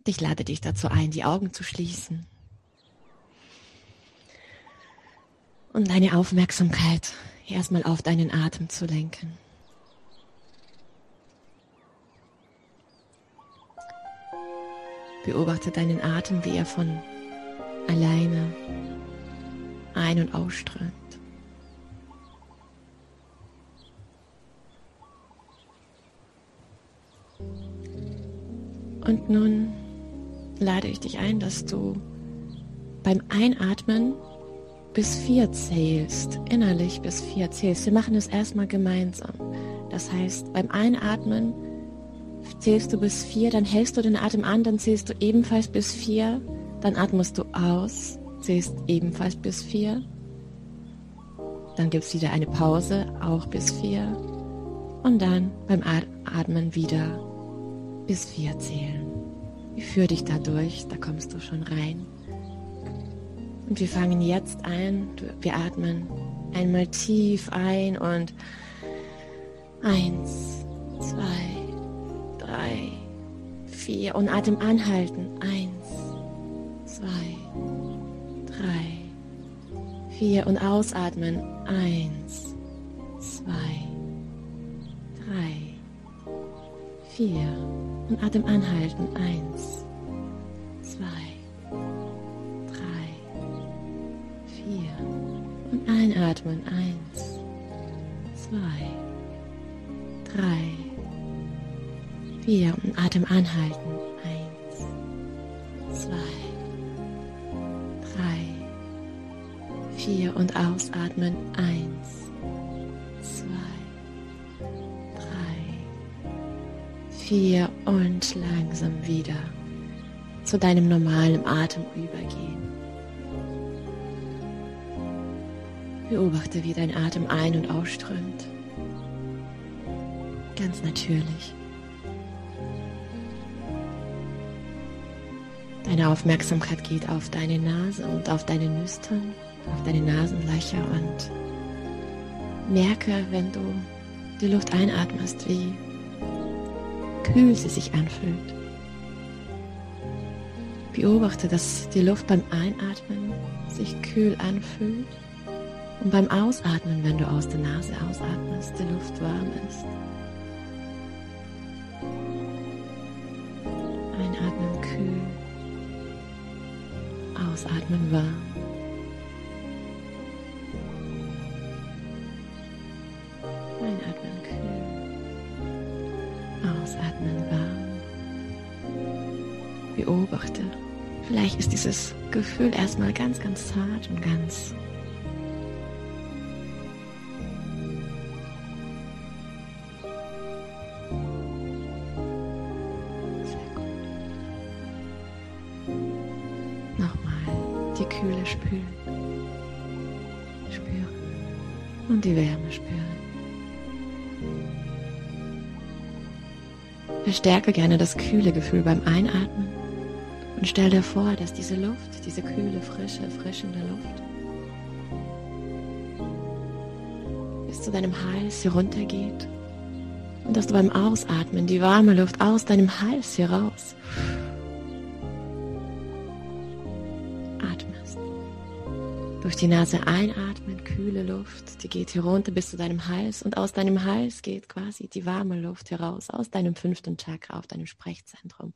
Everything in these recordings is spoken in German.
Ich lade dich dazu ein, die Augen zu schließen und deine Aufmerksamkeit erstmal auf deinen Atem zu lenken. Beobachte deinen Atem, wie er von alleine ein- und ausströmt. Und nun lade ich dich ein, dass du beim Einatmen bis 4 zählst, innerlich bis 4 zählst. Wir machen es erstmal gemeinsam. Das heißt, beim Einatmen zählst du bis 4, dann hältst du den Atem an, dann zählst du ebenfalls bis 4, dann atmest du aus, zählst ebenfalls bis 4, dann gibt es wieder eine Pause, auch bis 4 und dann beim Atmen wieder bis 4 zählen. Ich führe dich da durch, da kommst du schon rein. Und wir fangen jetzt an, wir atmen einmal tief ein und 1, 2, 3, 4 und Atem anhalten. 1, 2, 3, 4 und ausatmen. 1, 2, 3, 4 und Atem anhalten. 1, 2, 3, 4 und einatmen. 1, 2, 3, 4 und Atem anhalten. 1, 2, 3, 4 und ausatmen. 1, 2, 3, 4 und langsam wieder zu deinem normalen Atem übergehen. Beobachte, wie dein Atem ein- und ausströmt. Ganz natürlich. Deine Aufmerksamkeit geht auf deine Nase und auf deine Nüstern, auf deine Nasenlöcher und merke, wenn du die Luft einatmest, wie kühl sie sich anfühlt. Beobachte, dass die Luft beim Einatmen sich kühl anfühlt und beim Ausatmen, wenn du aus der Nase ausatmest, die Luft warm ist. Einatmen kühl, ausatmen warm. Einatmen kühl, ausatmen warm. Beobachte. Vielleicht ist dieses Gefühl erstmal ganz, ganz zart und ganz die Kühle spüren und die Wärme spüren. Verstärke gerne das kühle Gefühl beim Einatmen und stell dir vor, dass diese Luft, diese kühle, frische, erfrischende Luft bis zu deinem Hals heruntergeht und dass du beim Ausatmen die warme Luft aus deinem Hals heraus durch die Nase einatmen, kühle Luft, die geht herunter bis zu deinem Hals und aus deinem Hals geht quasi die warme Luft heraus, aus deinem 5. Chakra, auf deinem Sprechzentrum.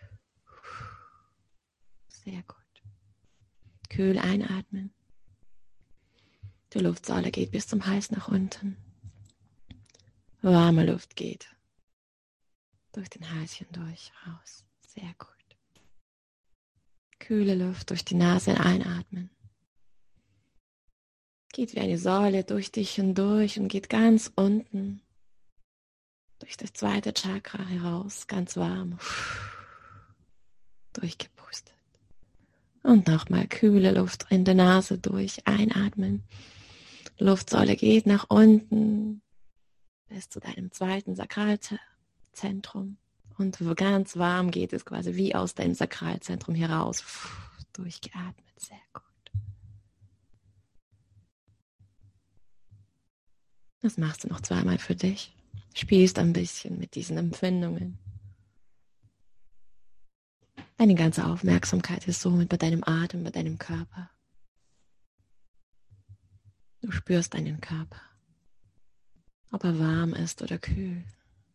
Sehr gut. Kühl einatmen. Die Luftsäule geht bis zum Hals nach unten. Warme Luft geht durch den Hals hindurch raus. Sehr gut. Kühle Luft durch die Nase einatmen. Geht wie eine Säule durch dich hindurch und geht ganz unten durch das 2. Chakra heraus, ganz warm, durchgepustet. Und nochmal kühle Luft in der Nase durch, einatmen. Luftsäule geht nach unten bis zu deinem 2. Sakralzentrum. Und ganz warm geht es quasi wie aus deinem Sakralzentrum heraus, durchgeatmet, sehr gut. Das machst du noch 2-mal für dich. Spielst ein bisschen mit diesen Empfindungen. Deine ganze Aufmerksamkeit ist somit bei deinem Atem, bei deinem Körper. Du spürst deinen Körper, ob er warm ist oder kühl.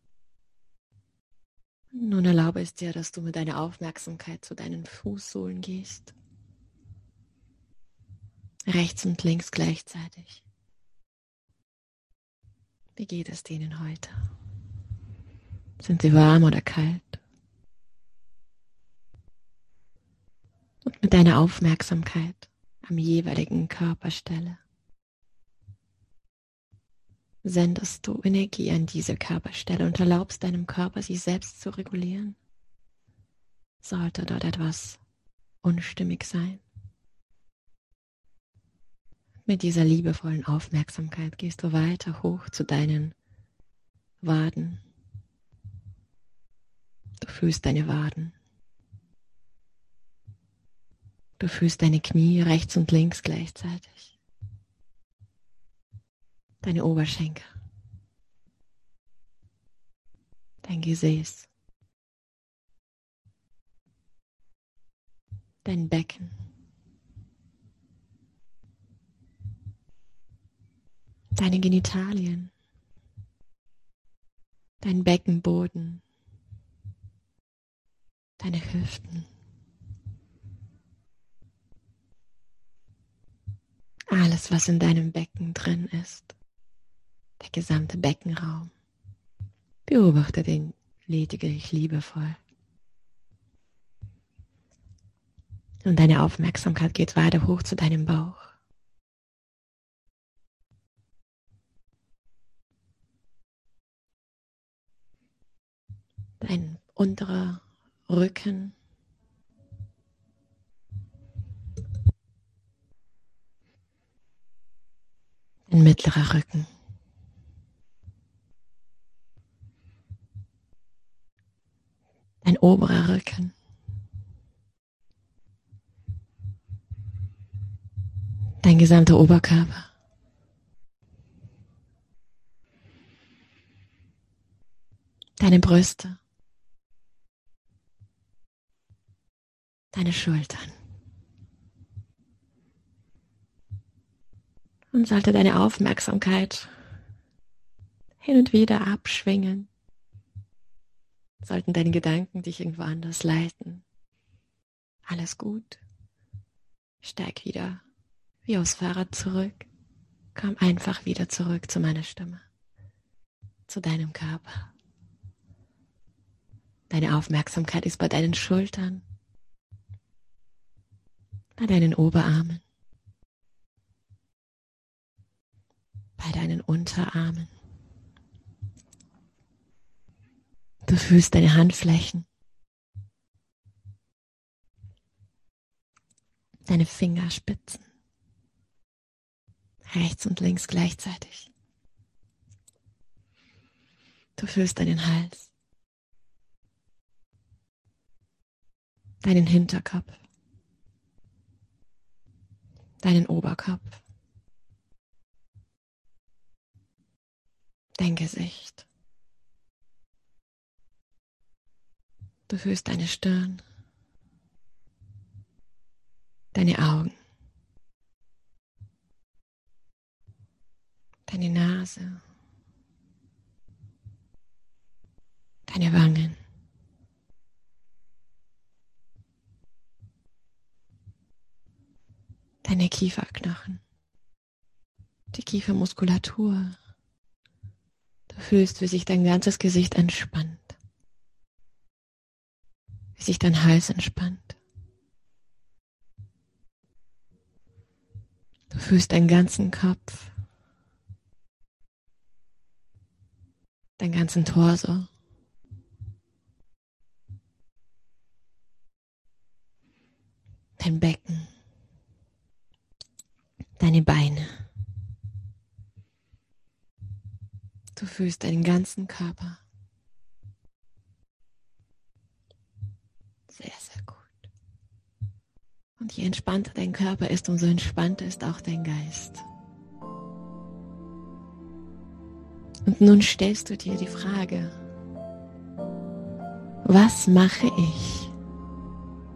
Nun erlaube es dir, dass du mit deiner Aufmerksamkeit zu deinen Fußsohlen gehst. Rechts und links gleichzeitig. Wie geht es denen heute? Sind sie warm oder kalt? Und mit deiner Aufmerksamkeit am jeweiligen Körperstelle sendest du Energie an diese Körperstelle und erlaubst deinem Körper, sich selbst zu regulieren. Sollte dort etwas unstimmig sein? Mit dieser liebevollen Aufmerksamkeit gehst du weiter hoch zu deinen Waden. Du fühlst deine Waden. Du fühlst deine Knie rechts und links gleichzeitig. Deine Oberschenkel. Dein Gesäß. Dein Becken. Deine Genitalien. Dein Beckenboden. Deine Hüften. Alles, was in deinem Becken drin ist. Der gesamte Beckenraum. Beobachte den lediglich liebevoll. Und deine Aufmerksamkeit geht weiter hoch zu deinem Bauch. Dein unterer Rücken. Dein mittlerer Rücken. Dein oberer Rücken. Dein gesamter Oberkörper. Deine Brüste. Deine Schultern. Und sollte deine Aufmerksamkeit hin und wieder abschwingen, sollten deine Gedanken dich irgendwo anders leiten. Alles gut. Steig wieder wie aufs Fahrrad zurück. Komm einfach wieder zurück zu meiner Stimme, zu deinem Körper. Deine Aufmerksamkeit ist bei deinen Schultern, bei deinen Oberarmen, bei deinen Unterarmen. Du fühlst deine Handflächen, deine Fingerspitzen, rechts und links gleichzeitig. Du fühlst deinen Hals, deinen Hinterkopf, deinen Oberkopf, dein Gesicht. Du fühlst deine Stirn, deine Augen, deine Nase, deine Wangen, deine Kieferknochen, die Kiefermuskulatur. Du fühlst, wie sich dein ganzes Gesicht entspannt, wie sich dein Hals entspannt. Du fühlst deinen ganzen Kopf, deinen ganzen Torso. Dein Becken, deine Beine. Du fühlst deinen ganzen Körper. Sehr, sehr gut. Und je entspannter dein Körper ist, umso entspannter ist auch dein Geist. Und nun stellst du dir die Frage, was mache ich,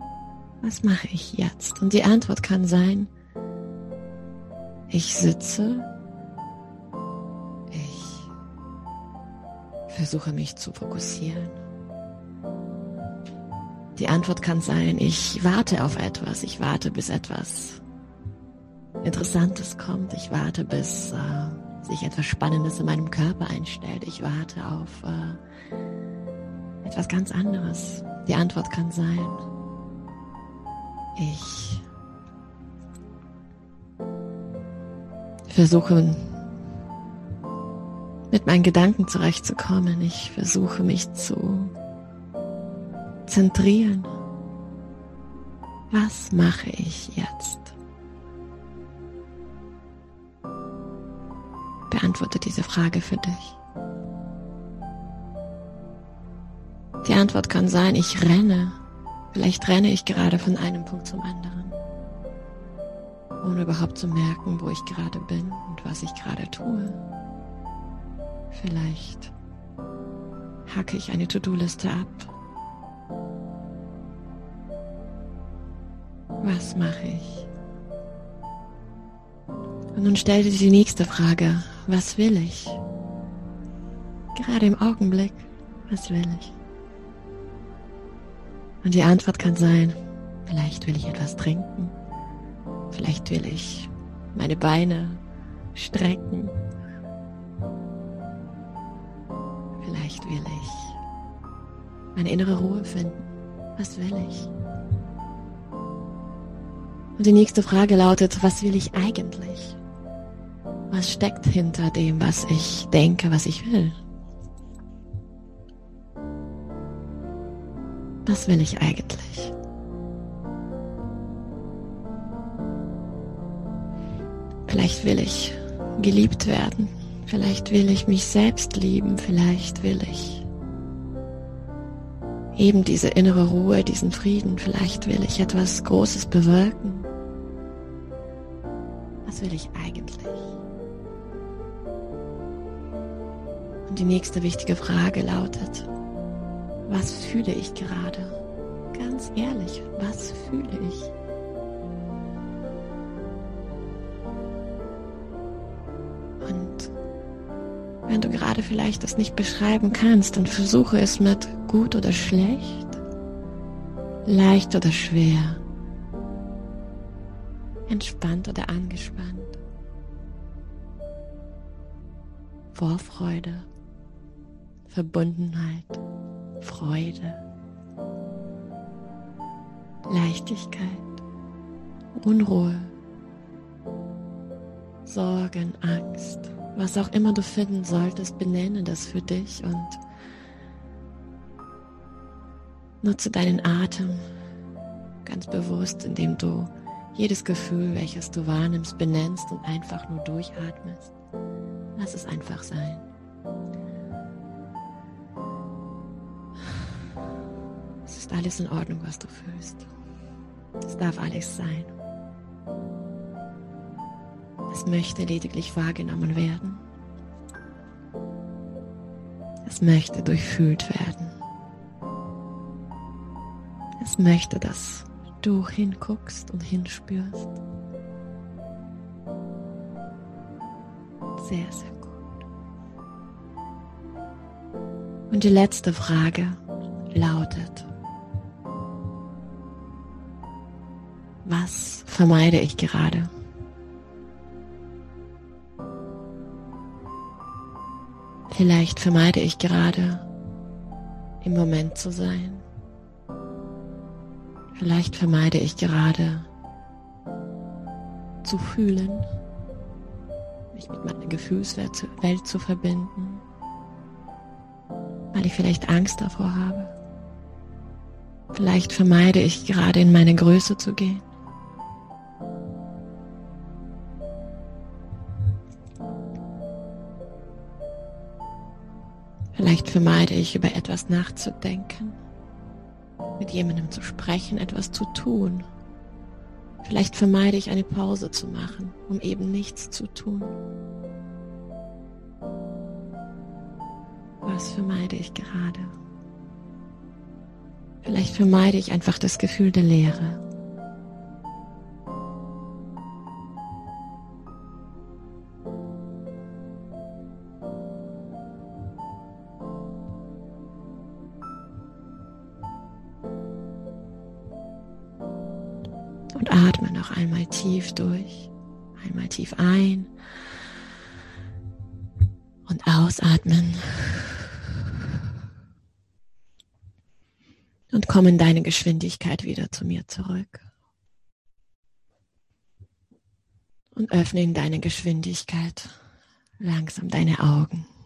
Was mache ich jetzt? Und die Antwort kann sein, ich sitze, ich versuche mich zu fokussieren. Die Antwort kann sein, ich warte auf etwas, ich warte, bis etwas Interessantes kommt, ich warte, bis sich etwas Spannendes in meinem Körper einstellt, ich warte auf etwas ganz anderes. Die Antwort kann sein, ich versuche mit meinen Gedanken zurechtzukommen. Ich versuche mich zu zentrieren. Was mache ich jetzt? Beantworte diese Frage für dich. Die Antwort kann sein, ich renne. Vielleicht renne ich gerade von einem Punkt zum anderen, ohne überhaupt zu merken, wo ich gerade bin und was ich gerade tue. Vielleicht hacke ich eine To-Do-Liste ab. Was mache ich? Und nun stell dir die nächste Frage. Was will ich? Gerade im Augenblick, was will ich? Und die Antwort kann sein, vielleicht will ich etwas trinken. Vielleicht will ich meine Beine strecken. Vielleicht will ich meine innere Ruhe finden. Was will ich? Und die nächste Frage lautet, was will ich eigentlich? Was steckt hinter dem, was ich denke, was ich will? Was will ich eigentlich? Vielleicht will ich geliebt werden. Vielleicht will ich mich selbst lieben. Vielleicht will ich eben diese innere Ruhe, diesen Frieden. Vielleicht will ich etwas Großes bewirken. Was will ich eigentlich? Und die nächste wichtige Frage lautet, was fühle ich gerade? Ganz ehrlich, was fühle ich? Und wenn du gerade vielleicht das nicht beschreiben kannst, dann versuche es mit gut oder schlecht, leicht oder schwer, entspannt oder angespannt, Vorfreude, Verbundenheit, Freude, Leichtigkeit, Unruhe, Sorgen, Angst, was auch immer du finden solltest, benenne das für dich und nutze deinen Atem ganz bewusst, indem du jedes Gefühl, welches du wahrnimmst, benennst und einfach nur durchatmest. Lass es einfach sein. Es ist alles in Ordnung, was du fühlst. Es darf alles sein. Es möchte lediglich wahrgenommen werden. Es möchte durchfühlt werden. Es möchte, dass du hinguckst und hinspürst. Sehr, sehr gut. Und die letzte Frage lautet, was vermeide ich gerade? Vielleicht vermeide ich gerade, im Moment zu sein. Vielleicht vermeide ich gerade, zu fühlen, mich mit meiner Gefühlswelt zu verbinden, weil ich vielleicht Angst davor habe. Vielleicht vermeide ich gerade, in meine Größe zu gehen. Vielleicht vermeide ich, über etwas nachzudenken, mit jemandem zu sprechen, etwas zu tun. Vielleicht vermeide ich, eine Pause zu machen, um eben nichts zu tun. Was vermeide ich gerade? Vielleicht vermeide ich einfach das Gefühl der Leere. Und atme noch einmal tief durch. Einmal tief ein und ausatmen. Und komm in deine Geschwindigkeit wieder zu mir zurück. Und öffne in deine Geschwindigkeit langsam deine Augen.